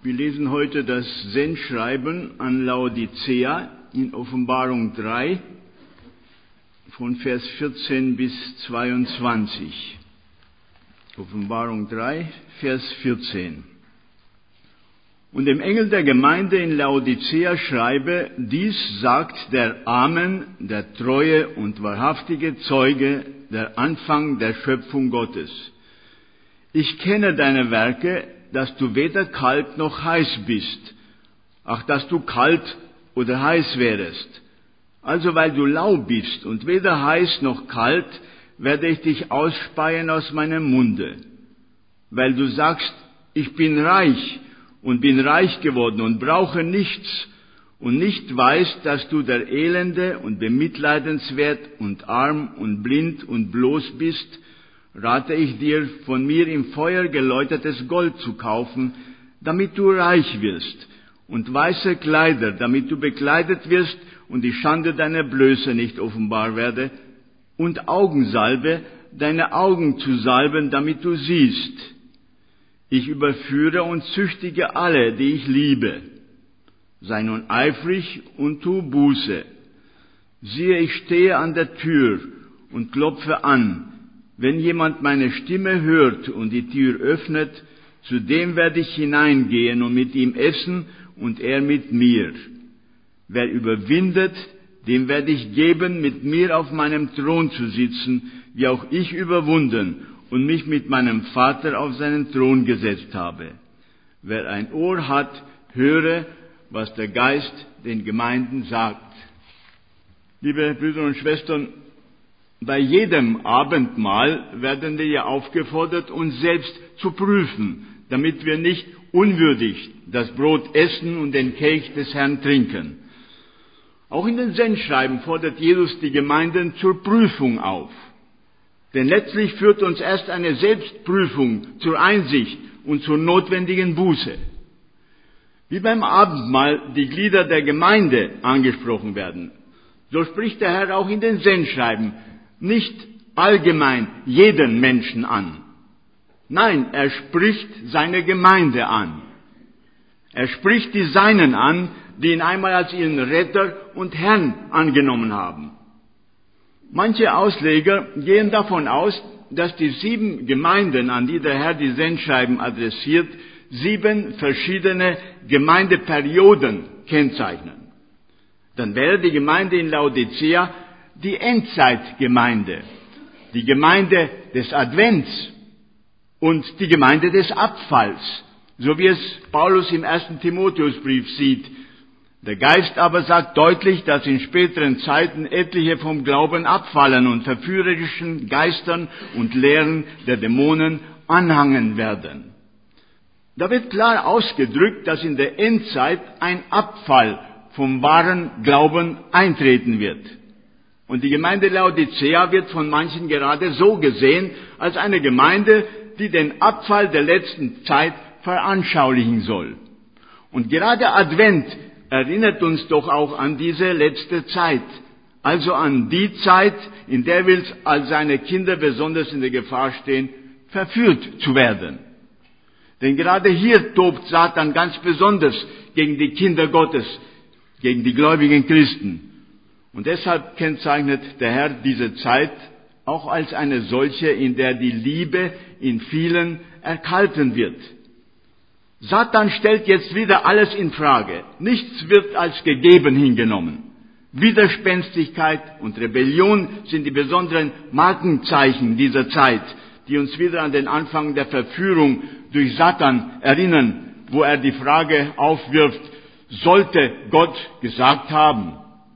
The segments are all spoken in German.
Wir lesen heute das Sendschreiben an Laodicea in Offenbarung 3 von Vers 14 bis 22. Offenbarung 3, Vers 14. Und dem Engel der Gemeinde in Laodicea schreibe, dies sagt der Amen, der treue und wahrhaftige Zeuge, der Anfang der Schöpfung Gottes. Ich kenne deine Werke, dass du weder kalt noch heiß bist. Ach, dass du kalt oder heiß wärest. Also weil du lau bist und weder heiß noch kalt, werde ich dich ausspeien aus meinem Munde. Weil du sagst, ich bin reich und bin reich geworden und brauche nichts und nicht weißt, dass du der Elende und bemitleidenswert und arm und blind und bloß bist, rate ich dir, von mir im Feuer geläutertes Gold zu kaufen, damit du reich wirst, und weiße Kleider, damit du bekleidet wirst und die Schande deiner Blöße nicht offenbar werde, und Augensalbe, deine Augen zu salben, damit du siehst. Ich überführe und züchtige alle, die ich liebe. Sei nun eifrig und tu Buße. Siehe, ich stehe an der Tür und klopfe an. Wenn jemand meine Stimme hört und die Tür öffnet, zu dem werde ich hineingehen und mit ihm essen und er mit mir. Wer überwindet, dem werde ich geben, mit mir auf meinem Thron zu sitzen, wie auch ich überwunden und mich mit meinem Vater auf seinen Thron gesetzt habe. Wer ein Ohr hat, höre, was der Geist den Gemeinden sagt. Liebe Brüder und Schwestern, bei jedem Abendmahl werden wir ja aufgefordert, uns selbst zu prüfen, damit wir nicht unwürdig das Brot essen und den Kelch des Herrn trinken. Auch in den Sendschreiben fordert Jesus die Gemeinden zur Prüfung auf. Denn letztlich führt uns erst eine Selbstprüfung zur Einsicht und zur notwendigen Buße. Wie beim Abendmahl die Glieder der Gemeinde angesprochen werden, so spricht der Herr auch in den Sendschreiben nicht allgemein jeden Menschen an. Nein, er spricht seine Gemeinde an. Er spricht die Seinen an, die ihn einmal als ihren Retter und Herrn angenommen haben. Manche Ausleger gehen davon aus, dass die 7 Gemeinden, an die der Herr die Sendschreiben adressiert, 7 verschiedene Gemeindeperioden kennzeichnen. Dann wäre die Gemeinde in Laodicea die Endzeitgemeinde, die Gemeinde des Advents und die Gemeinde des Abfalls, so wie es Paulus im 1. Timotheusbrief sieht. Der Geist aber sagt deutlich, dass in späteren Zeiten etliche vom Glauben abfallen und verführerischen Geistern und Lehren der Dämonen anhangen werden. Da wird klar ausgedrückt, dass in der Endzeit ein Abfall vom wahren Glauben eintreten wird. Und die Gemeinde Laodicea wird von manchen gerade so gesehen, als eine Gemeinde, die den Abfall der letzten Zeit veranschaulichen soll. Und gerade Advent erinnert uns doch auch an diese letzte Zeit, also an die Zeit, in der wir als seine Kinder besonders in der Gefahr stehen, verführt zu werden. Denn gerade hier tobt Satan ganz besonders gegen die Kinder Gottes, gegen die gläubigen Christen. Und deshalb kennzeichnet der Herr diese Zeit auch als eine solche, in der die Liebe in vielen erkalten wird. Satan stellt jetzt wieder alles in Frage. Nichts wird als gegeben hingenommen. Widerspenstigkeit und Rebellion sind die besonderen Markenzeichen dieser Zeit, die uns wieder an den Anfang der Verführung durch Satan erinnern, wo er die Frage aufwirft, sollte Gott gesagt haben?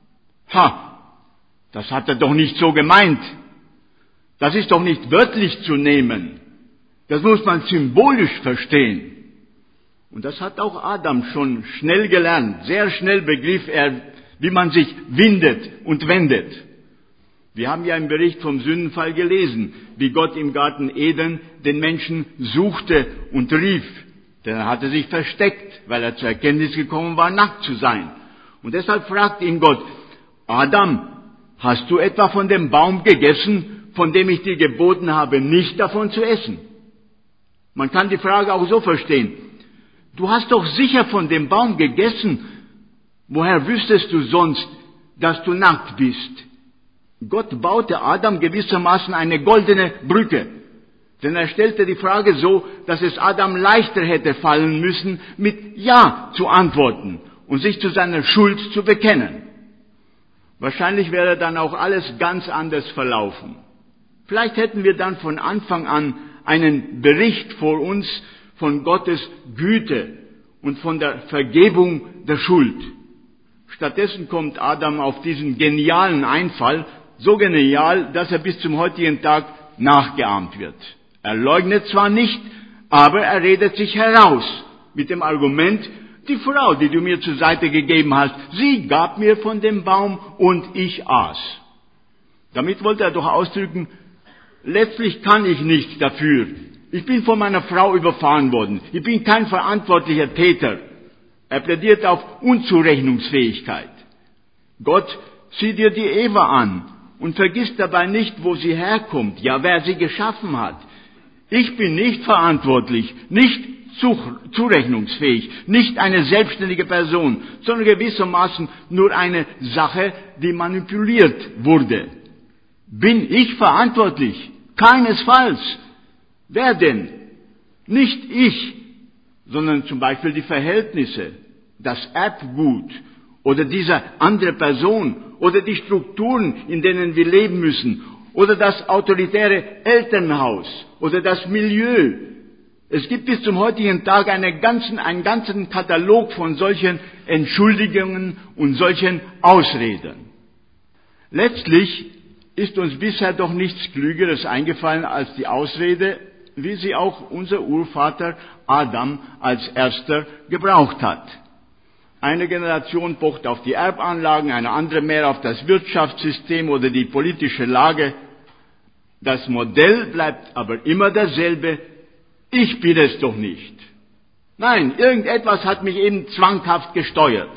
Das hat er doch nicht so gemeint. Das ist doch nicht wörtlich zu nehmen. Das muss man symbolisch verstehen. Und das hat auch Adam schon schnell gelernt. Sehr schnell begriff er, wie man sich windet und wendet. Wir haben ja im Bericht vom Sündenfall gelesen, wie Gott im Garten Eden den Menschen suchte und rief. Denn er hatte sich versteckt, weil er zur Erkenntnis gekommen war, nackt zu sein. Und deshalb fragt ihn Gott, Adam, hast du etwa von dem Baum gegessen, von dem ich dir geboten habe, nicht davon zu essen? Man kann die Frage auch so verstehen. Du hast doch sicher von dem Baum gegessen. Woher wüsstest du sonst, dass du nackt bist? Gott baute Adam gewissermaßen eine goldene Brücke. Denn er stellte die Frage so, dass es Adam leichter hätte fallen müssen, mit Ja zu antworten und sich zu seiner Schuld zu bekennen. Wahrscheinlich wäre dann auch alles ganz anders verlaufen. Vielleicht hätten wir dann von Anfang an einen Bericht vor uns von Gottes Güte und von der Vergebung der Schuld. Stattdessen kommt Adam auf diesen genialen Einfall, so genial, dass er bis zum heutigen Tag nachgeahmt wird. Er leugnet zwar nicht, aber er redet sich heraus mit dem Argument, die Frau, die du mir zur Seite gegeben hast, sie gab mir von dem Baum und ich aß. Damit wollte er doch ausdrücken, letztlich kann ich nichts dafür. Ich bin von meiner Frau überfahren worden. Ich bin kein verantwortlicher Täter. Er plädiert auf Unzurechnungsfähigkeit. Gott, sieh dir die Eva an und vergiss dabei nicht, wo sie herkommt, ja, wer sie geschaffen hat. Ich bin nicht verantwortlich, nicht zurechnungsfähig, nicht eine selbstständige Person, sondern gewissermaßen nur eine Sache, die manipuliert wurde. Bin ich verantwortlich? Keinesfalls. Wer denn? Nicht ich, sondern zum Beispiel die Verhältnisse, das Erbgut oder diese andere Person oder die Strukturen, in denen wir leben müssen oder das autoritäre Elternhaus oder das Milieu. Es gibt bis zum heutigen Tag einen ganzen Katalog von solchen Entschuldigungen und solchen Ausreden. Letztlich ist uns bisher doch nichts Klügeres eingefallen als die Ausrede, wie sie auch unser Urvater Adam als erster gebraucht hat. Eine Generation pocht auf die Erbanlagen, eine andere mehr auf das Wirtschaftssystem oder die politische Lage. Das Modell bleibt aber immer dasselbe. Ich bin es doch nicht. Nein, irgendetwas hat mich eben zwanghaft gesteuert.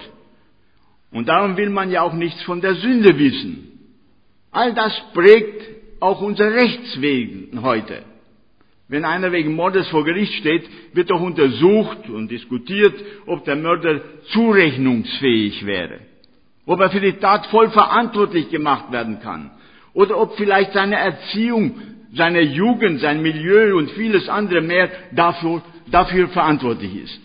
Und darum will man ja auch nichts von der Sünde wissen. All das prägt auch unser Rechtswesen heute. Wenn einer wegen Mordes vor Gericht steht, wird doch untersucht und diskutiert, ob der Mörder zurechnungsfähig wäre. Ob er für die Tat voll verantwortlich gemacht werden kann. Oder ob vielleicht seine Erziehung, seine Jugend, sein Milieu und vieles andere mehr dafür verantwortlich ist.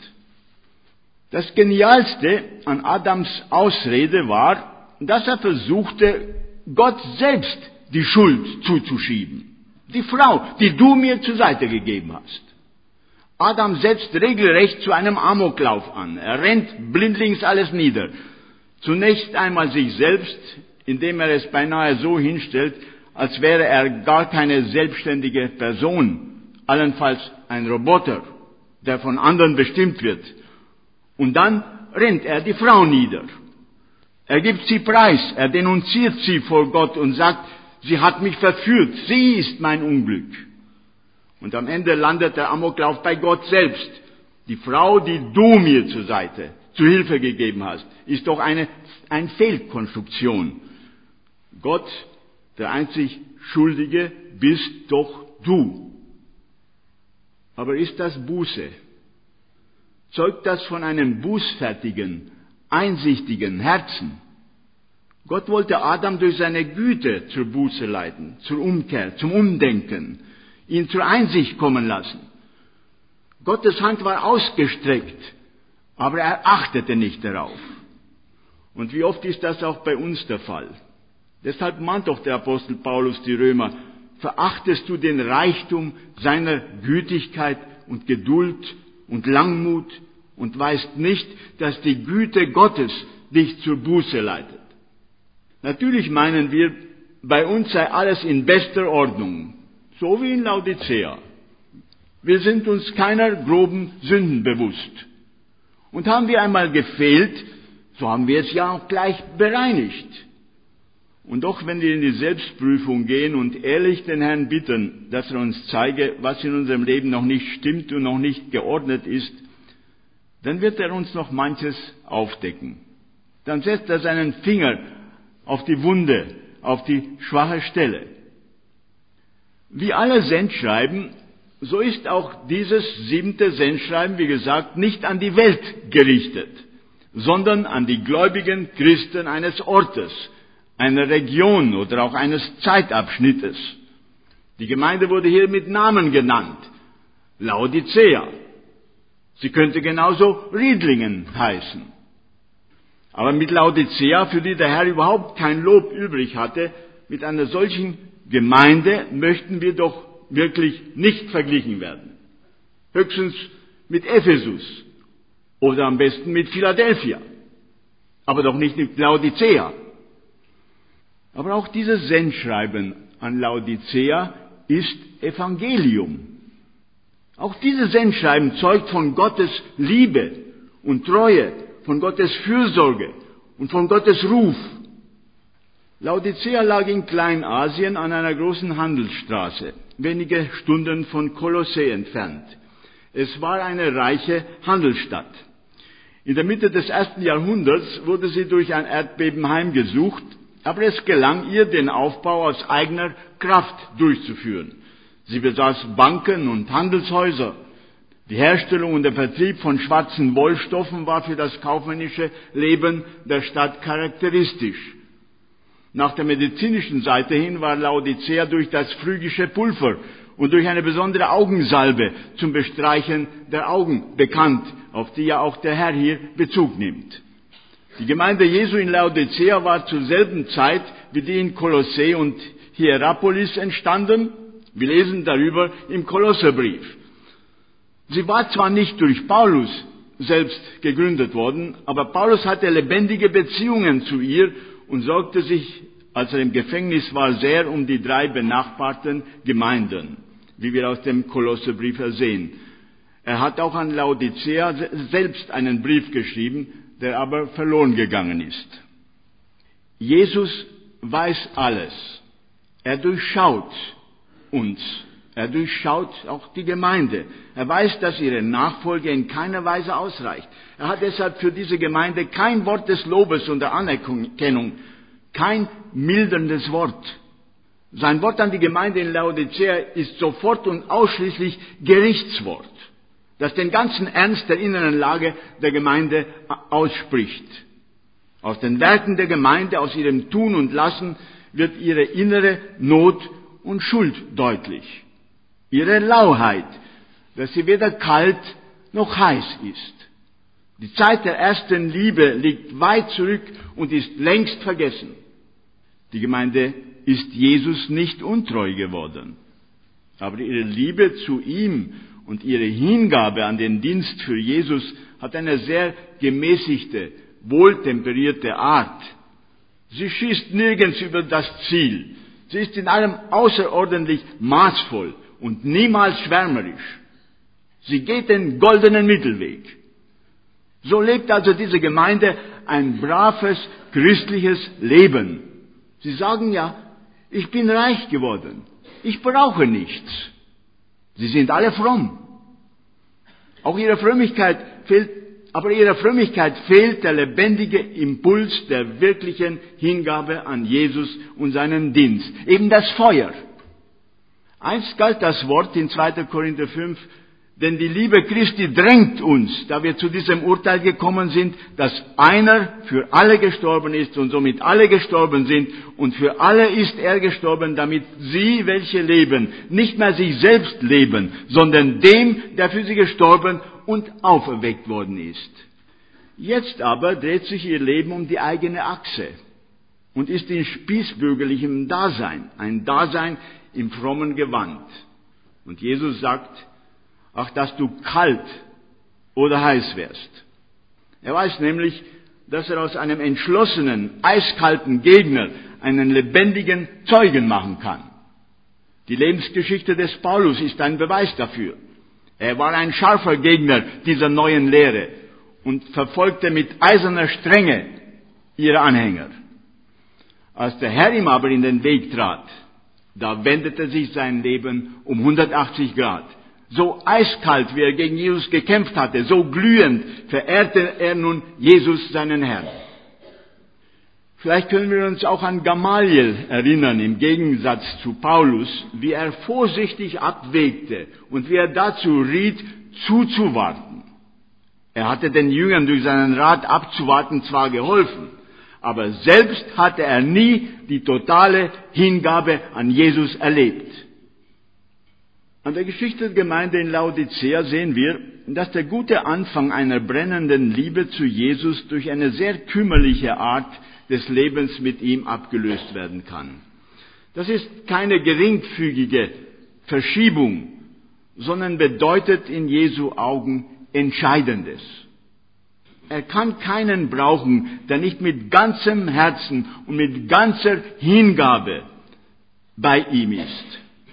Das Genialste an Adams Ausrede war, dass er versuchte, Gott selbst die Schuld zuzuschieben. Die Frau, die du mir zur Seite gegeben hast. Adam setzt regelrecht zu einem Amoklauf an. Er rennt blindlings alles nieder. Zunächst einmal sich selbst, indem er es beinahe so hinstellt, als wäre er gar keine selbstständige Person, allenfalls ein Roboter, der von anderen bestimmt wird. Und dann rennt er die Frau nieder. Er gibt sie preis, er denunziert sie vor Gott und sagt, sie hat mich verführt, sie ist mein Unglück. Und am Ende landet der Amoklauf bei Gott selbst. Die Frau, die du mir zu Hilfe gegeben hast, ist doch eine Fehlkonstruktion. Gott, der einzig Schuldige, bist doch du. Aber ist das Buße? Zeugt das von einem bußfertigen, einsichtigen Herzen? Gott wollte Adam durch seine Güte zur Buße leiten, zur Umkehr, zum Umdenken, ihn zur Einsicht kommen lassen. Gottes Hand war ausgestreckt, aber er achtete nicht darauf. Und wie oft ist das auch bei uns der Fall? Deshalb mahnt doch der Apostel Paulus die Römer, verachtest du den Reichtum seiner Gütigkeit und Geduld und Langmut und weißt nicht, dass die Güte Gottes dich zur Buße leitet. Natürlich meinen wir, bei uns sei alles in bester Ordnung, so wie in Laodicea. Wir sind uns keiner groben Sünden bewusst. Und haben wir einmal gefehlt, so haben wir es ja auch gleich bereinigt. Und doch, wenn wir in die Selbstprüfung gehen und ehrlich den Herrn bitten, dass er uns zeige, was in unserem Leben noch nicht stimmt und noch nicht geordnet ist, dann wird er uns noch manches aufdecken. Dann setzt er seinen Finger auf die Wunde, auf die schwache Stelle. Wie alle Sendschreiben so ist auch dieses 7. Sendschreiben, wie gesagt, nicht an die Welt gerichtet, sondern an die gläubigen Christen eines Ortes, einer Region oder auch eines Zeitabschnittes. Die Gemeinde wurde hier mit Namen genannt. Laodicea. Sie könnte genauso Riedlingen heißen. Aber mit Laodicea, für die der Herr überhaupt kein Lob übrig hatte, mit einer solchen Gemeinde möchten wir doch wirklich nicht verglichen werden. Höchstens mit Ephesus oder am besten mit Philadelphia, aber doch nicht mit Laodicea. Aber auch dieses Sendschreiben an Laodicea ist Evangelium. Auch dieses Sendschreiben zeugt von Gottes Liebe und Treue, von Gottes Fürsorge und von Gottes Ruf. Laodicea lag in Kleinasien an einer großen Handelsstraße, wenige Stunden von Kolossä entfernt. Es war eine reiche Handelsstadt. In der Mitte des 1. Jahrhunderts wurde sie durch ein Erdbeben heimgesucht, aber es gelang ihr, den Aufbau aus eigener Kraft durchzuführen. Sie besaß Banken und Handelshäuser. Die Herstellung und der Vertrieb von schwarzen Wollstoffen war für das kaufmännische Leben der Stadt charakteristisch. Nach der medizinischen Seite hin war Laodicea durch das phrygische Pulver und durch eine besondere Augensalbe zum Bestreichen der Augen bekannt, auf die ja auch der Herr hier Bezug nimmt. Die Gemeinde Jesu in Laodicea war zur selben Zeit wie die in Kolossä und Hierapolis entstanden. Wir lesen darüber im Kolosserbrief. Sie war zwar nicht durch Paulus selbst gegründet worden, aber Paulus hatte lebendige Beziehungen zu ihr und sorgte sich, als er im Gefängnis war, sehr um die 3 benachbarten Gemeinden, wie wir aus dem Kolosserbrief ersehen. Er hat auch an Laodicea selbst einen Brief geschrieben, der aber verloren gegangen ist. Jesus weiß alles. Er durchschaut uns. Er durchschaut auch die Gemeinde. Er weiß, dass ihre Nachfolge in keiner Weise ausreicht. Er hat deshalb für diese Gemeinde kein Wort des Lobes und der Anerkennung, kein milderndes Wort. Sein Wort an die Gemeinde in Laodicea ist sofort und ausschließlich Gerichtswort, das den ganzen Ernst der inneren Lage der Gemeinde ausspricht. Aus den Werken der Gemeinde, aus ihrem Tun und Lassen wird ihre innere Not und Schuld deutlich. Ihre Lauheit, dass sie weder kalt noch heiß ist. Die Zeit der ersten Liebe liegt weit zurück und ist längst vergessen. Die Gemeinde ist Jesus nicht untreu geworden. Aber ihre Liebe zu ihm und ihre Hingabe an den Dienst für Jesus hat eine sehr gemäßigte, wohltemperierte Art. Sie schießt nirgends über das Ziel. Sie ist in allem außerordentlich maßvoll und niemals schwärmerisch. Sie geht den goldenen Mittelweg. So lebt also diese Gemeinde ein braves, christliches Leben. Sie sagen ja, ich bin reich geworden, ich brauche nichts. Sie sind alle fromm. Aber ihrer Frömmigkeit fehlt der lebendige Impuls der wirklichen Hingabe an Jesus und seinen Dienst. Eben das Feuer. Einst galt das Wort in 2. Korinther 5, denn die Liebe Christi drängt uns, da wir zu diesem Urteil gekommen sind, dass einer für alle gestorben ist und somit alle gestorben sind und für alle ist er gestorben, damit sie, welche leben, nicht mehr sich selbst leben, sondern dem, der für sie gestorben und auferweckt worden ist. Jetzt aber dreht sich ihr Leben um die eigene Achse und ist in spießbürgerlichem Dasein, ein Dasein im frommen Gewand. Und Jesus sagt, ach, dass du kalt oder heiß wärst. Er weiß nämlich, dass er aus einem entschlossenen, eiskalten Gegner einen lebendigen Zeugen machen kann. Die Lebensgeschichte des Paulus ist ein Beweis dafür. Er war ein scharfer Gegner dieser neuen Lehre und verfolgte mit eiserner Strenge ihre Anhänger. Als der Herr ihm aber in den Weg trat, da wendete sich sein Leben um 180 Grad. So eiskalt, wie er gegen Jesus gekämpft hatte, so glühend verehrte er nun Jesus, seinen Herrn. Vielleicht können wir uns auch an Gamaliel erinnern, im Gegensatz zu Paulus, wie er vorsichtig abwägte und wie er dazu riet, zuzuwarten. Er hatte den Jüngern durch seinen Rat abzuwarten zwar geholfen, aber selbst hatte er nie die totale Hingabe an Jesus erlebt. An der Geschichte der Gemeinde in Laodicea sehen wir, dass der gute Anfang einer brennenden Liebe zu Jesus durch eine sehr kümmerliche Art des Lebens mit ihm abgelöst werden kann. Das ist keine geringfügige Verschiebung, sondern bedeutet in Jesu Augen Entscheidendes. Er kann keinen brauchen, der nicht mit ganzem Herzen und mit ganzer Hingabe bei ihm ist.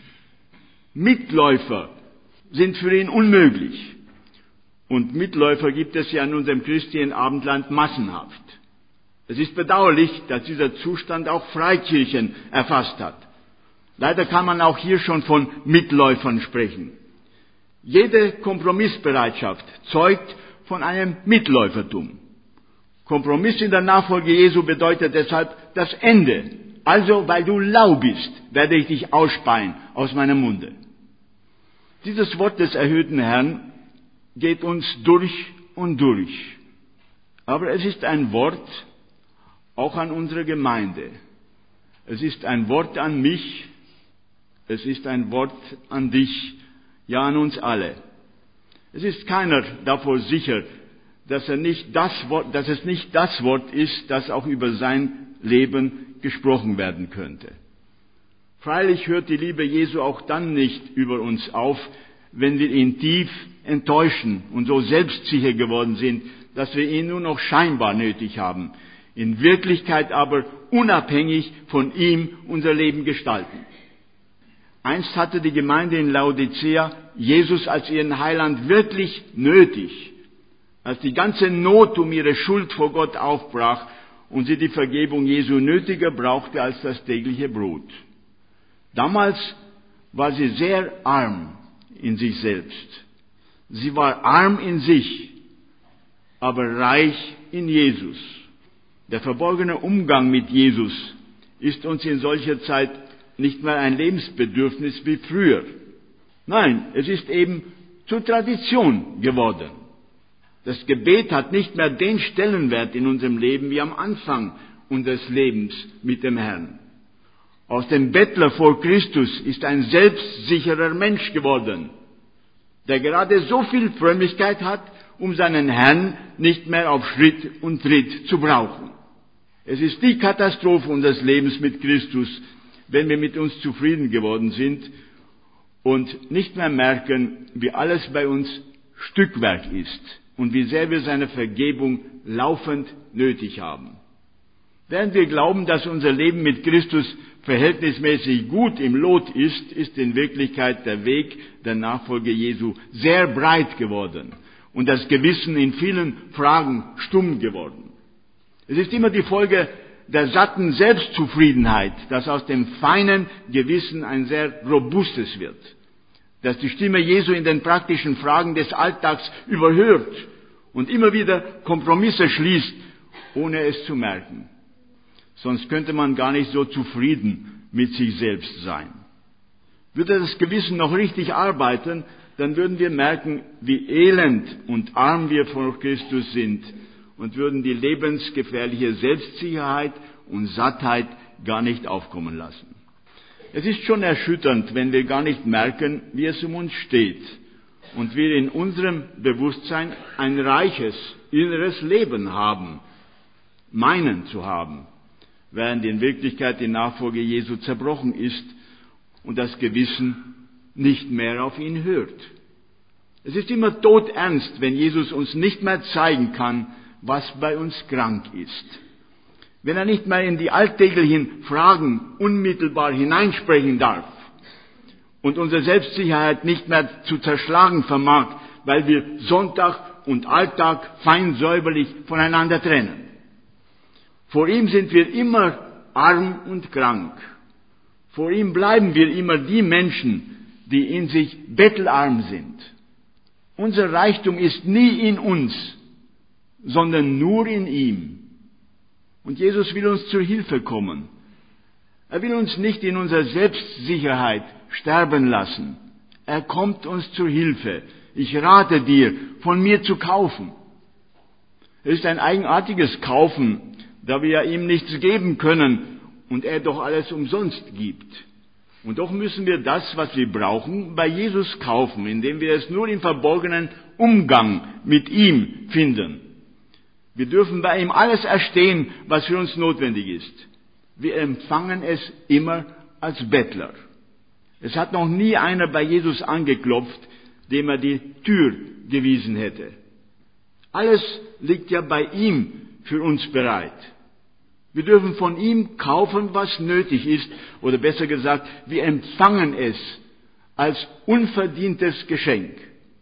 Mitläufer sind für ihn unmöglich. Und Mitläufer gibt es ja in unserem christlichen Abendland massenhaft. Es ist bedauerlich, dass dieser Zustand auch Freikirchen erfasst hat. Leider kann man auch hier schon von Mitläufern sprechen. Jede Kompromissbereitschaft zeugt von einem Mitläufertum. Kompromiss in der Nachfolge Jesu bedeutet deshalb das Ende. Also, weil du lau bist, werde ich dich ausspeien aus meinem Munde. Dieses Wort des erhöhten Herrn geht uns durch und durch. Aber es ist ein Wort auch an unsere Gemeinde. Es ist ein Wort an mich. Es ist ein Wort an dich, ja an uns alle. Es ist keiner davor sicher, dass es nicht das Wort ist, das auch über sein Leben gesprochen werden könnte. Freilich hört die Liebe Jesu auch dann nicht über uns auf, wenn wir ihn tief enttäuschen und so selbstsicher geworden sind, dass wir ihn nur noch scheinbar nötig haben, in Wirklichkeit aber unabhängig von ihm unser Leben gestalten. Einst hatte die Gemeinde in Laodicea Jesus als ihren Heiland wirklich nötig, als die ganze Not um ihre Schuld vor Gott aufbrach und sie die Vergebung Jesu nötiger brauchte als das tägliche Brot. Damals war sie sehr arm in sich selbst. Sie war arm in sich, aber reich in Jesus. Der verborgene Umgang mit Jesus ist uns in solcher Zeit nicht mehr ein Lebensbedürfnis wie früher. Nein, es ist eben zur Tradition geworden. Das Gebet hat nicht mehr den Stellenwert in unserem Leben wie am Anfang unseres Lebens mit dem Herrn. Aus dem Bettler vor Christus ist ein selbstsicherer Mensch geworden, der gerade so viel Frömmigkeit hat, um seinen Herrn nicht mehr auf Schritt und Tritt zu brauchen. Es ist die Katastrophe unseres Lebens mit Christus, wenn wir mit uns zufrieden geworden sind und nicht mehr merken, wie alles bei uns Stückwerk ist und wie sehr wir seine Vergebung laufend nötig haben. Während wir glauben, dass unser Leben mit Christus verhältnismäßig gut im Lot ist, ist in Wirklichkeit der Weg der Nachfolge Jesu sehr breit geworden und das Gewissen in vielen Fragen stumm geworden. Es ist immer die Folge der satten Selbstzufriedenheit, dass aus dem feinen Gewissen ein sehr robustes wird, dass die Stimme Jesu in den praktischen Fragen des Alltags überhört und immer wieder Kompromisse schließt, ohne es zu merken. Sonst könnte man gar nicht so zufrieden mit sich selbst sein. Würde das Gewissen noch richtig arbeiten, dann würden wir merken, wie elend und arm wir vor Christus sind und würden die lebensgefährliche Selbstsicherheit und Sattheit gar nicht aufkommen lassen. Es ist schon erschütternd, wenn wir gar nicht merken, wie es um uns steht und wir in unserem Bewusstsein ein reiches, inneres Leben haben, meinen zu haben, während in Wirklichkeit die Nachfolge Jesu zerbrochen ist und das Gewissen nicht mehr auf ihn hört. Es ist immer todernst, wenn Jesus uns nicht mehr zeigen kann, was bei uns krank ist. Wenn er nicht mehr in die alltäglichen Fragen unmittelbar hineinsprechen darf und unsere Selbstsicherheit nicht mehr zu zerschlagen vermag, weil wir Sonntag und Alltag fein säuberlich voneinander trennen. Vor ihm sind wir immer arm und krank. Vor ihm bleiben wir immer die Menschen, die in sich bettelarm sind. Unser Reichtum ist nie in uns, sondern nur in ihm. Und Jesus will uns zur Hilfe kommen. Er will uns nicht in unserer Selbstsicherheit sterben lassen. Er kommt uns zur Hilfe. Ich rate dir, von mir zu kaufen. Es ist ein eigenartiges Kaufen, da wir ihm nichts geben können und er doch alles umsonst gibt. Und doch müssen wir das, was wir brauchen, bei Jesus kaufen, indem wir es nur im verborgenen Umgang mit ihm finden. Wir dürfen bei ihm alles erstehen, was für uns notwendig ist. Wir empfangen es immer als Bettler. Es hat noch nie einer bei Jesus angeklopft, dem er die Tür gewiesen hätte. Alles liegt ja bei ihm für uns bereit. Wir dürfen von ihm kaufen, was nötig ist, oder besser gesagt, wir empfangen es als unverdientes Geschenk.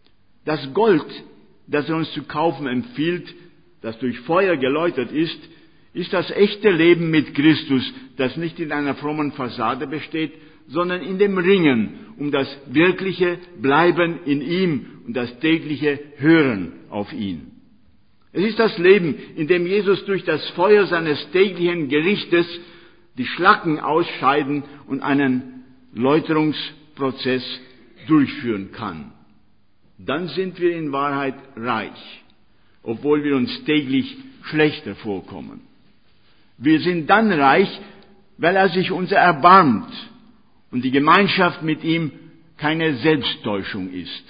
Das Gold, das er uns zu kaufen empfiehlt, das durch Feuer geläutert ist das echte Leben mit Christus, das nicht in einer frommen Fassade besteht, sondern in dem Ringen um das wirkliche Bleiben in ihm und das tägliche Hören auf ihn. Es ist das Leben, in dem Jesus durch das Feuer seines täglichen Gerichtes die Schlacken ausscheiden und einen Läuterungsprozess durchführen kann. Dann sind wir in Wahrheit reich, obwohl wir uns täglich schlechter vorkommen. Wir sind dann reich, weil er sich unser erbarmt und die Gemeinschaft mit ihm keine Selbsttäuschung ist.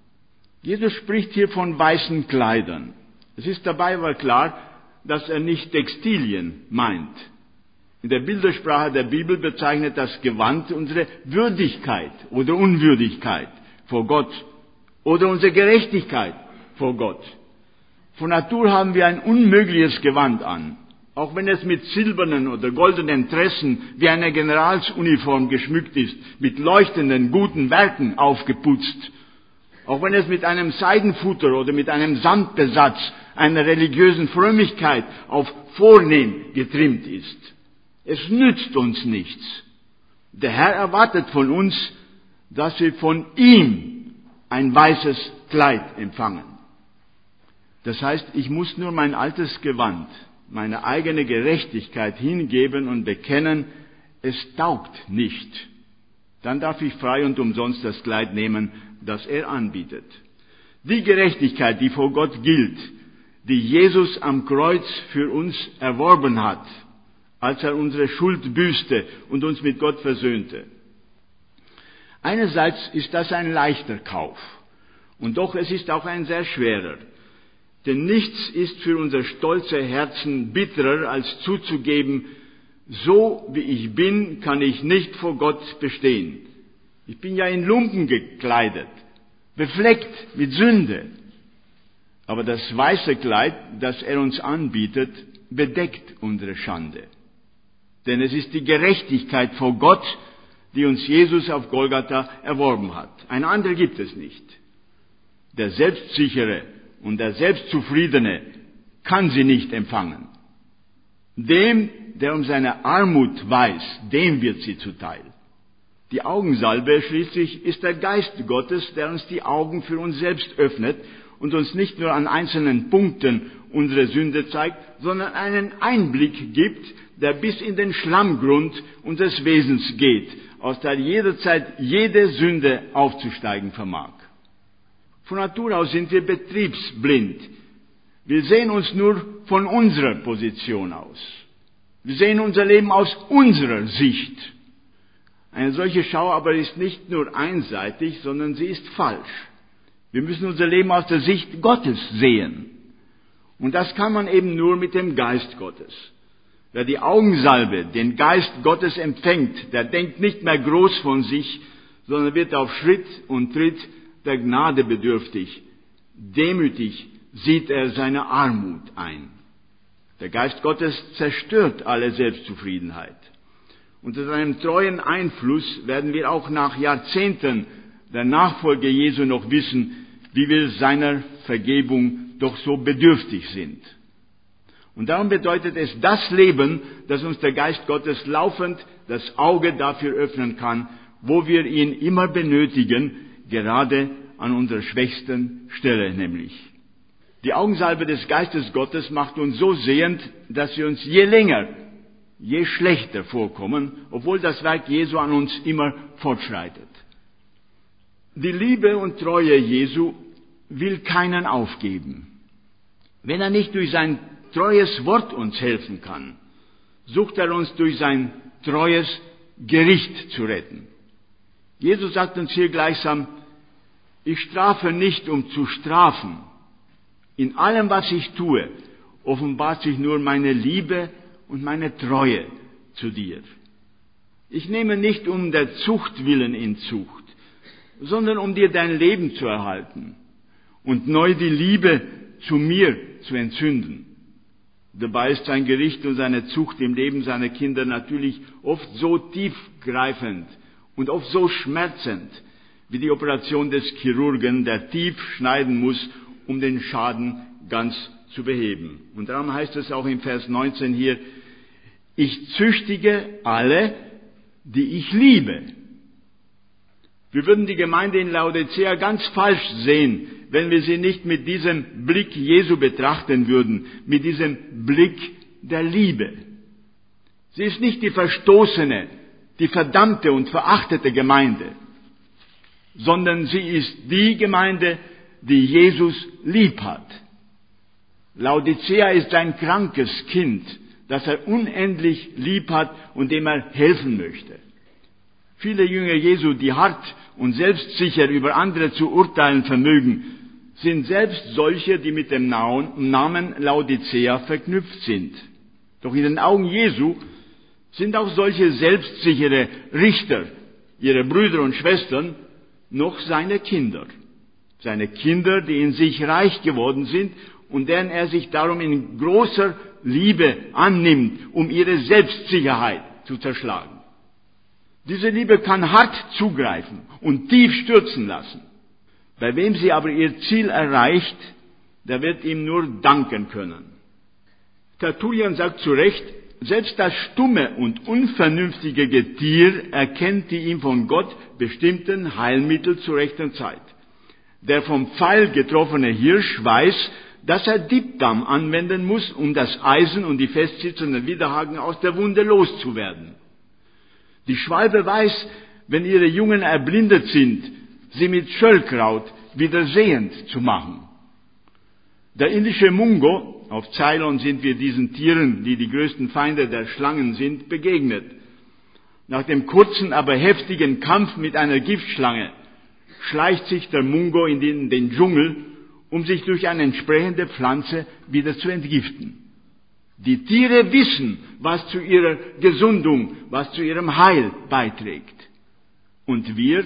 Jesus spricht hier von weißen Kleidern. Es ist dabei aber klar, dass er nicht Textilien meint. In der Bildersprache der Bibel bezeichnet das Gewand unsere Würdigkeit oder Unwürdigkeit vor Gott oder unsere Gerechtigkeit vor Gott. Von Natur haben wir ein unmögliches Gewand an, auch wenn es mit silbernen oder goldenen Tressen wie eine Generalsuniform geschmückt ist, mit leuchtenden, guten Werken aufgeputzt, auch wenn es mit einem Seidenfutter oder mit einem Samtbesatz einer religiösen Frömmigkeit auf vornehm getrimmt ist. Es nützt uns nichts. Der Herr erwartet von uns, dass wir von ihm ein weißes Kleid empfangen. Das heißt, ich muss nur mein altes Gewand, meine eigene Gerechtigkeit hingeben und bekennen, es taugt nicht. Dann darf ich frei und umsonst das Kleid nehmen, das er anbietet. Die Gerechtigkeit, die vor Gott gilt, die Jesus am Kreuz für uns erworben hat, als er unsere Schuld büßte und uns mit Gott versöhnte. Einerseits ist das ein leichter Kauf, und doch es ist auch ein sehr schwerer. Denn nichts ist für unser stolze Herzen bitterer, als zuzugeben, so wie ich bin, kann ich nicht vor Gott bestehen. Ich bin ja in Lumpen gekleidet, befleckt mit Sünde. Aber das weiße Kleid, das er uns anbietet, bedeckt unsere Schande. Denn es ist die Gerechtigkeit vor Gott, die uns Jesus auf Golgatha erworben hat. Eine andere gibt es nicht. Der Selbstsichere und der Selbstzufriedene kann sie nicht empfangen. Dem, der um seine Armut weiß, dem wird sie zuteil. Die Augensalbe schließlich ist der Geist Gottes, der uns die Augen für uns selbst öffnet und uns nicht nur an einzelnen Punkten unsere Sünde zeigt, sondern einen Einblick gibt, der bis in den Schlammgrund unseres Wesens geht, aus der jederzeit jede Sünde aufzusteigen vermag. Von Natur aus sind wir betriebsblind. Wir sehen uns nur von unserer Position aus. Wir sehen unser Leben aus unserer Sicht. Eine solche Schau aber ist nicht nur einseitig, sondern sie ist falsch. Wir müssen unser Leben aus der Sicht Gottes sehen. Und das kann man eben nur mit dem Geist Gottes. Wer die Augensalbe, den Geist Gottes empfängt, der denkt nicht mehr groß von sich, sondern wird auf Schritt und Tritt der Gnade bedürftig. Demütig sieht er seine Armut ein. Der Geist Gottes zerstört alle Selbstzufriedenheit. Unter seinem treuen Einfluss werden wir auch nach Jahrzehnten der Nachfolge Jesu noch wissen, wie wir seiner Vergebung doch so bedürftig sind. Und darum bedeutet es das Leben, das uns der Geist Gottes laufend das Auge dafür öffnen kann, wo wir ihn immer benötigen, gerade an unserer schwächsten Stelle nämlich. Die Augensalbe des Geistes Gottes macht uns so sehend, dass wir uns je länger, je schlechter vorkommen, obwohl das Werk Jesu an uns immer fortschreitet. Die Liebe und Treue Jesu will keinen aufgeben. Wenn er nicht durch sein treues Wort uns helfen kann, sucht er uns durch sein treues Gericht zu retten. Jesus sagt uns hier gleichsam, ich strafe nicht, um zu strafen. In allem, was ich tue, offenbart sich nur meine Liebe und meine Treue zu dir. Ich nehme nicht um der Zucht willen in Zucht, sondern um dir dein Leben zu erhalten und neu die Liebe zu mir zu entzünden. Dabei ist sein Gericht und seine Zucht im Leben seiner Kinder natürlich oft so tiefgreifend und oft so schmerzend, wie die Operation des Chirurgen, der tief schneiden muss, um den Schaden ganz zu beheben. Und darum heißt es auch im Vers 19 hier, ich züchtige alle, die ich liebe. Wir würden die Gemeinde in Laodicea ganz falsch sehen, wenn wir sie nicht mit diesem Blick Jesu betrachten würden, mit diesem Blick der Liebe. Sie ist nicht die verstoßene, die verdammte und verachtete Gemeinde, sondern sie ist die Gemeinde, die Jesus lieb hat. Laodicea ist ein krankes Kind, das er unendlich lieb hat und dem er helfen möchte. Viele Jünger Jesu, die hart und selbstsicher über andere zu urteilen vermögen, sind selbst solche, die mit dem Namen Laodicea verknüpft sind. Doch in den Augen Jesu sind auch solche selbstsichere Richter, ihre Brüder und Schwestern, noch seine Kinder. Seine Kinder, die in sich reich geworden sind und deren er sich darum in großer Liebe annimmt, um ihre Selbstsicherheit zu zerschlagen. Diese Liebe kann hart zugreifen und tief stürzen lassen. Bei wem sie aber ihr Ziel erreicht, der wird ihm nur danken können. Tertullian sagt zu Recht, selbst das stumme und unvernünftige Getier erkennt die ihm von Gott bestimmten Heilmittel zur rechten Zeit. Der vom Pfeil getroffene Hirsch weiß, dass er Diebdarm anwenden muss, um das Eisen und die festsitzenden Widerhaken aus der Wunde loszuwerden. Die Schwalbe weiß, wenn ihre Jungen erblindet sind, sie mit Schöllkraut wieder sehend zu machen. Der indische Mungo, auf Ceylon sind wir diesen Tieren, die die größten Feinde der Schlangen sind, begegnet. Nach dem kurzen, aber heftigen Kampf mit einer Giftschlange schleicht sich der Mungo in den Dschungel, um sich durch eine entsprechende Pflanze wieder zu entgiften. Die Tiere wissen, was zu ihrer Gesundung, was zu ihrem Heil beiträgt. Und wir,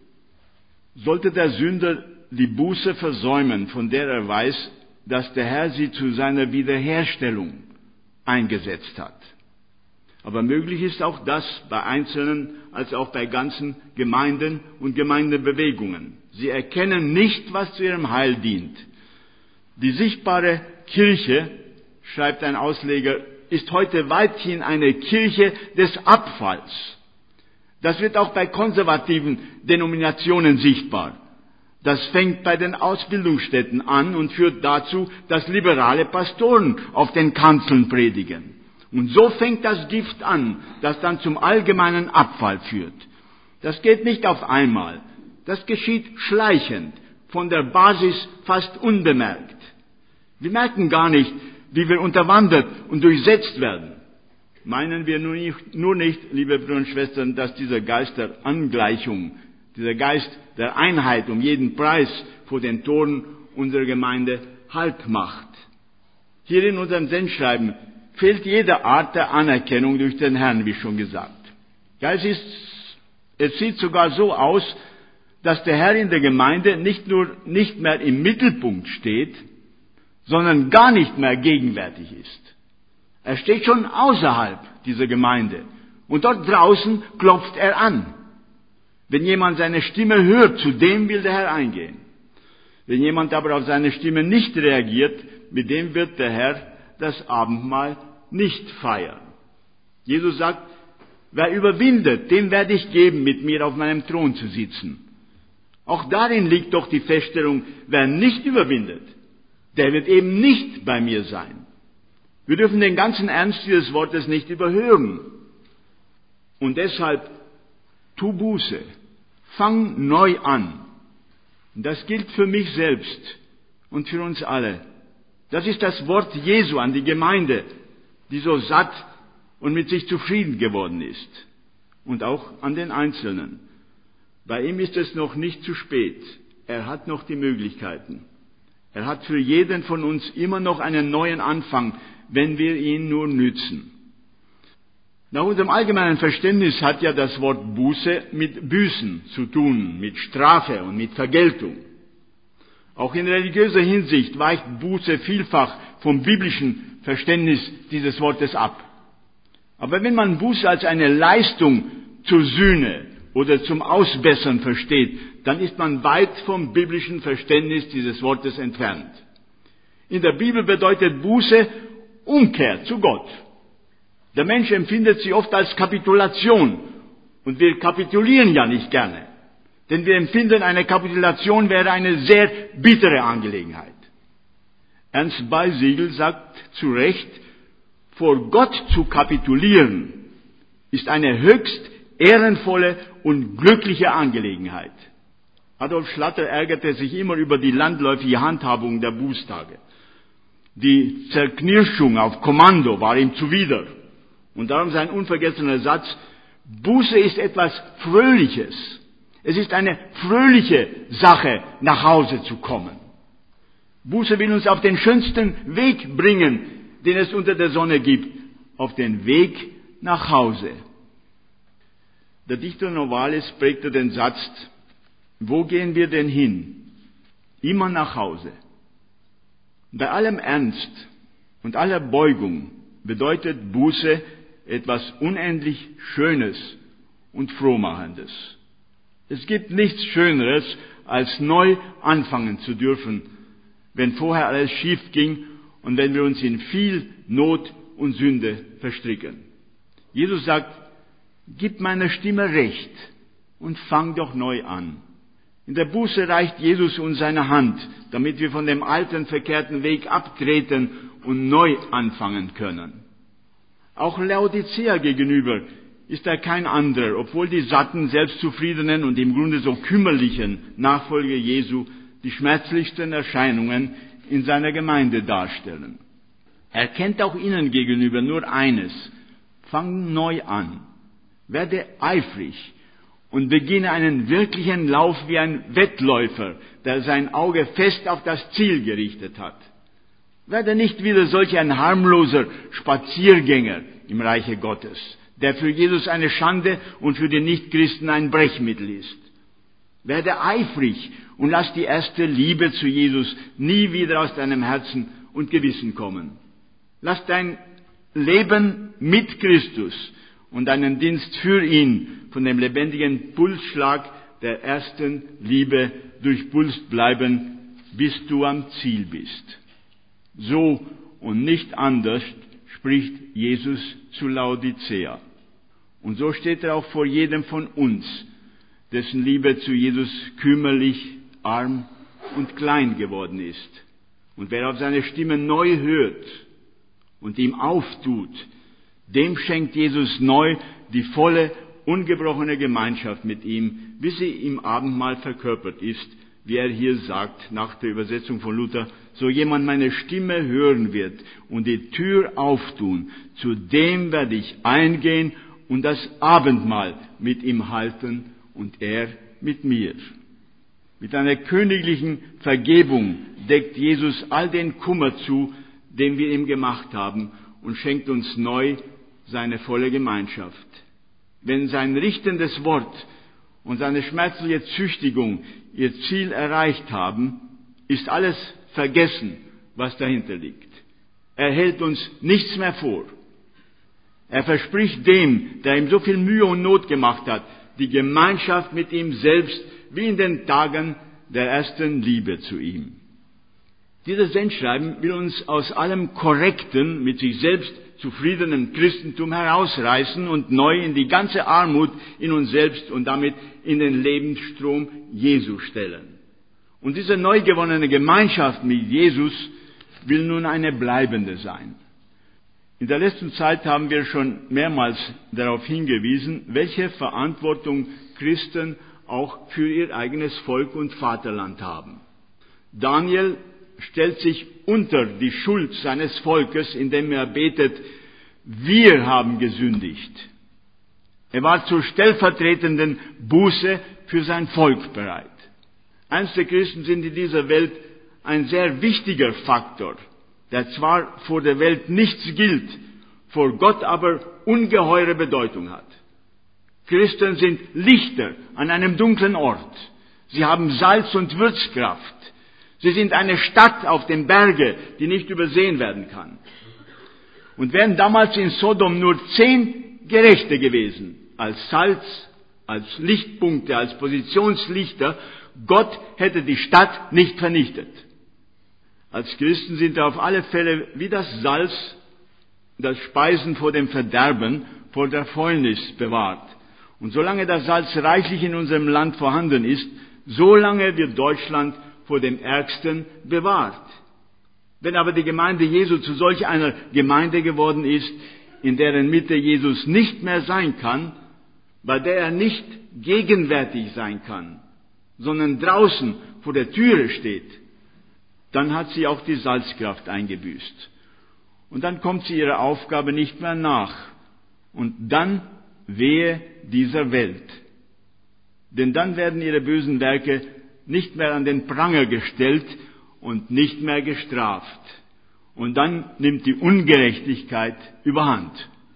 sollte der Sünder die Buße versäumen, von der er weiß, dass der Herr sie zu seiner Wiederherstellung eingesetzt hat. Aber möglich ist auch das bei Einzelnen als auch bei ganzen Gemeinden und Gemeindebewegungen. Sie erkennen nicht, was zu ihrem Heil dient. Die sichtbare Kirche, schreibt ein Ausleger, ist heute weithin eine Kirche des Abfalls. Das wird auch bei konservativen Denominationen sichtbar. Das fängt bei den Ausbildungsstätten an und führt dazu, dass liberale Pastoren auf den Kanzeln predigen. Und so fängt das Gift an, das dann zum allgemeinen Abfall führt. Das geht nicht auf einmal. Das geschieht schleichend, von der Basis fast unbemerkt. Wir merken gar nicht, wie wir unterwandert und durchsetzt werden. Meinen wir nur nicht, liebe Brüder und Schwestern, dass dieser Geist der Angleichung, dieser Geist der Einheit um jeden Preis vor den Toren unserer Gemeinde Halt macht. Hier in unserem Sendschreiben fehlt jede Art der Anerkennung durch den Herrn, wie schon gesagt. Ja, es sieht sogar so aus, dass der Herr in der Gemeinde nicht mehr im Mittelpunkt steht, sondern gar nicht mehr gegenwärtig ist. Er steht schon außerhalb dieser Gemeinde und dort draußen klopft er an. Wenn jemand seine Stimme hört, zu dem will der Herr eingehen. Wenn jemand aber auf seine Stimme nicht reagiert, mit dem wird der Herr das Abendmahl nicht feiern. Jesus sagt, wer überwindet, dem werde ich geben, mit mir auf meinem Thron zu sitzen. Auch darin liegt doch die Feststellung, wer nicht überwindet, der wird eben nicht bei mir sein. Wir dürfen den ganzen Ernst dieses Wortes nicht überhören. Und deshalb, tu Buße, fang neu an. Und das gilt für mich selbst und für uns alle. Das ist das Wort Jesu an die Gemeinde, die so satt und mit sich zufrieden geworden ist. Und auch an den Einzelnen. Bei ihm ist es noch nicht zu spät. Er hat noch die Möglichkeiten. Er hat für jeden von uns immer noch einen neuen Anfang, wenn wir ihn nur nützen. Nach unserem allgemeinen Verständnis hat ja das Wort Buße mit Büßen zu tun, mit Strafe und mit Vergeltung. Auch in religiöser Hinsicht weicht Buße vielfach vom biblischen Verständnis dieses Wortes ab. Aber wenn man Buße als eine Leistung zur Sühne oder zum Ausbessern versteht, dann ist man weit vom biblischen Verständnis dieses Wortes entfernt. In der Bibel bedeutet Buße Umkehr zu Gott. Der Mensch empfindet sie oft als Kapitulation. Und wir kapitulieren ja nicht gerne. Denn wir empfinden, eine Kapitulation wäre eine sehr bittere Angelegenheit. Ernst Beisiegel sagt zu Recht, vor Gott zu kapitulieren ist eine höchst ehrenvolle und glückliche Angelegenheit. Adolf Schlatter ärgerte sich immer über die landläufige Handhabung der Bußtage. Die Zerknirschung auf Kommando war ihm zuwider. Und darum sein unvergessener Satz, Buße ist etwas Fröhliches. Es ist eine fröhliche Sache, nach Hause zu kommen. Buße will uns auf den schönsten Weg bringen, den es unter der Sonne gibt, auf den Weg nach Hause. Der Dichter Novalis prägte den Satz, wo gehen wir denn hin? Immer nach Hause. Bei allem Ernst und aller Beugung bedeutet Buße etwas unendlich Schönes und Frohmachendes. Es gibt nichts Schöneres, als neu anfangen zu dürfen, wenn vorher alles schief ging und wenn wir uns in viel Not und Sünde verstricken. Jesus sagt, gib meiner Stimme Recht und fang doch neu an. In der Buße reicht Jesus uns seine Hand, damit wir von dem alten, verkehrten Weg abtreten und neu anfangen können. Auch Laodicea gegenüber ist er kein anderer, obwohl die satten, selbstzufriedenen und im Grunde so kümmerlichen Nachfolger Jesu die schmerzlichsten Erscheinungen in seiner Gemeinde darstellen. Er kennt auch ihnen gegenüber nur eines: Fang neu an, werde eifrig und beginne einen wirklichen Lauf wie ein Wettläufer, der sein Auge fest auf das Ziel gerichtet hat. Werde nicht wieder solch ein harmloser Spaziergänger im Reiche Gottes, der für Jesus eine Schande und für die Nichtchristen ein Brechmittel ist. Werde eifrig und lass die erste Liebe zu Jesus nie wieder aus deinem Herzen und Gewissen kommen. Lass dein Leben mit Christus und deinen Dienst für ihn von dem lebendigen Pulsschlag der ersten Liebe durchpulst bleiben, bis du am Ziel bist. So und nicht anders spricht Jesus zu Laodicea. Und so steht er auch vor jedem von uns, dessen Liebe zu Jesus kümmerlich, arm und klein geworden ist. Und wer auf seine Stimme neu hört und ihm auftut, dem schenkt Jesus neu die volle, ungebrochene Gemeinschaft mit ihm, bis sie im Abendmahl verkörpert ist, wie er hier sagt, nach der Übersetzung von Luther, so jemand meine Stimme hören wird und die Tür auftun, zu dem werde ich eingehen und das Abendmahl mit ihm halten und er mit mir. Mit einer königlichen Vergebung deckt Jesus all den Kummer zu, den wir ihm gemacht haben, und schenkt uns neu seine volle Gemeinschaft. Wenn sein richtendes Wort und seine schmerzliche Züchtigung ihr Ziel erreicht haben, ist alles vergessen, was dahinter liegt. Er hält uns nichts mehr vor. Er verspricht dem, der ihm so viel Mühe und Not gemacht hat, die Gemeinschaft mit ihm selbst, wie in den Tagen der ersten Liebe zu ihm. Dieses Sendschreiben will uns aus allem korrekten, mit sich selbst zufriedenen Christentum herausreißen und neu in die ganze Armut in uns selbst und damit in den Lebensstrom Jesu stellen. Und diese neu gewonnene Gemeinschaft mit Jesus will nun eine bleibende sein. In der letzten Zeit haben wir schon mehrmals darauf hingewiesen, welche Verantwortung Christen auch für ihr eigenes Volk und Vaterland haben. Daniel stellt sich unter die Schuld seines Volkes, indem er betet, wir haben gesündigt. Er war zur stellvertretenden Buße für sein Volk bereit. Einzelne Christen sind in dieser Welt ein sehr wichtiger Faktor, der zwar vor der Welt nichts gilt, vor Gott aber ungeheure Bedeutung hat. Christen sind Lichter an einem dunklen Ort. Sie haben Salz- und Würzkraft. Sie sind eine Stadt auf dem Berge, die nicht übersehen werden kann. Und wären damals in Sodom nur 10 Gerechte gewesen, als Salz, als Lichtpunkte, als Positionslichter, Gott hätte die Stadt nicht vernichtet. Als Christen sind wir auf alle Fälle wie das Salz, das Speisen vor dem Verderben, vor der Fäulnis bewahrt. Und solange das Salz reichlich in unserem Land vorhanden ist, solange wird Deutschland vor dem Ärgsten bewahrt. Wenn aber die Gemeinde Jesu zu solch einer Gemeinde geworden ist, in deren Mitte Jesus nicht mehr sein kann, bei der er nicht gegenwärtig sein kann, sondern draußen vor der Türe steht, dann hat sie auch die Salzkraft eingebüßt. Und dann kommt sie ihrer Aufgabe nicht mehr nach. Und dann wehe dieser Welt. Denn dann werden ihre bösen Werke nicht mehr an den Pranger gestellt und nicht mehr gestraft. Und dann nimmt die Ungerechtigkeit überhand.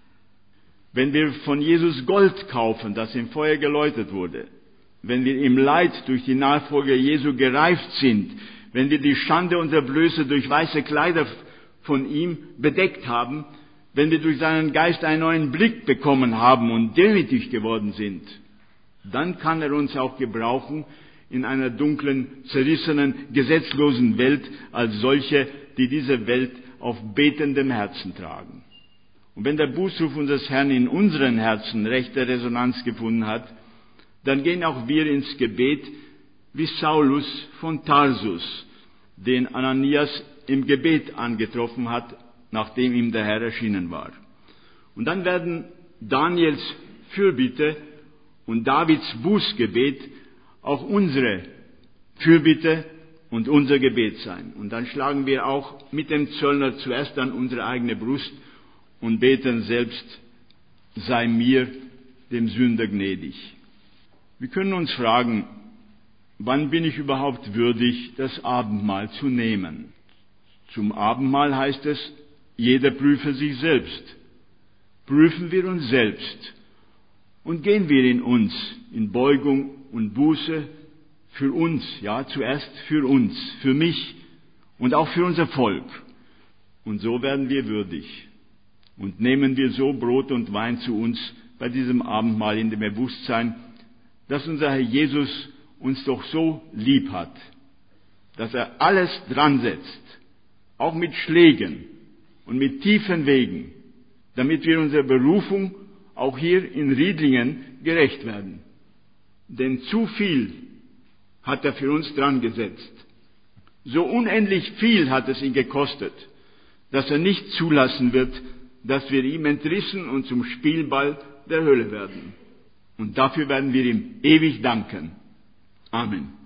Wenn wir von Jesus Gold kaufen, das im Feuer geläutert wurde, wenn wir im Leid durch die Nachfolge Jesu gereift sind, wenn wir die Schande unserer Blöße durch weiße Kleider von ihm bedeckt haben, wenn wir durch seinen Geist einen neuen Blick bekommen haben und demütig geworden sind, dann kann er uns auch gebrauchen in einer dunklen, zerrissenen, gesetzlosen Welt als solche, die diese Welt auf betendem Herzen tragen. Und wenn der Bußruf unseres Herrn in unseren Herzen rechte Resonanz gefunden hat, dann gehen auch wir ins Gebet wie Saulus von Tarsus, den Ananias im Gebet angetroffen hat, nachdem ihm der Herr erschienen war. Und dann werden Daniels Fürbitte und Davids Bußgebet auch unsere Fürbitte und unser Gebet sein. Und dann schlagen wir auch mit dem Zöllner zuerst an unsere eigene Brust und beten selbst, sei mir, dem Sünder, gnädig. Wir können uns fragen, wann bin ich überhaupt würdig, das Abendmahl zu nehmen? Zum Abendmahl heißt es, jeder prüfe sich selbst. Prüfen wir uns selbst und gehen wir in uns, in Beugung und Buße für uns, ja, zuerst für uns, für mich und auch für unser Volk. Und so werden wir würdig. Und nehmen wir so Brot und Wein zu uns bei diesem Abendmahl in dem Bewusstsein, dass unser Herr Jesus uns doch so lieb hat, dass er alles dran setzt, auch mit Schlägen und mit tiefen Wegen, damit wir unserer Berufung auch hier in Riedlingen gerecht werden. Denn zu viel hat er für uns dran gesetzt. So unendlich viel hat es ihn gekostet, dass er nicht zulassen wird, dass wir ihm entrissen und zum Spielball der Hölle werden. Und dafür werden wir ihm ewig danken. Amen.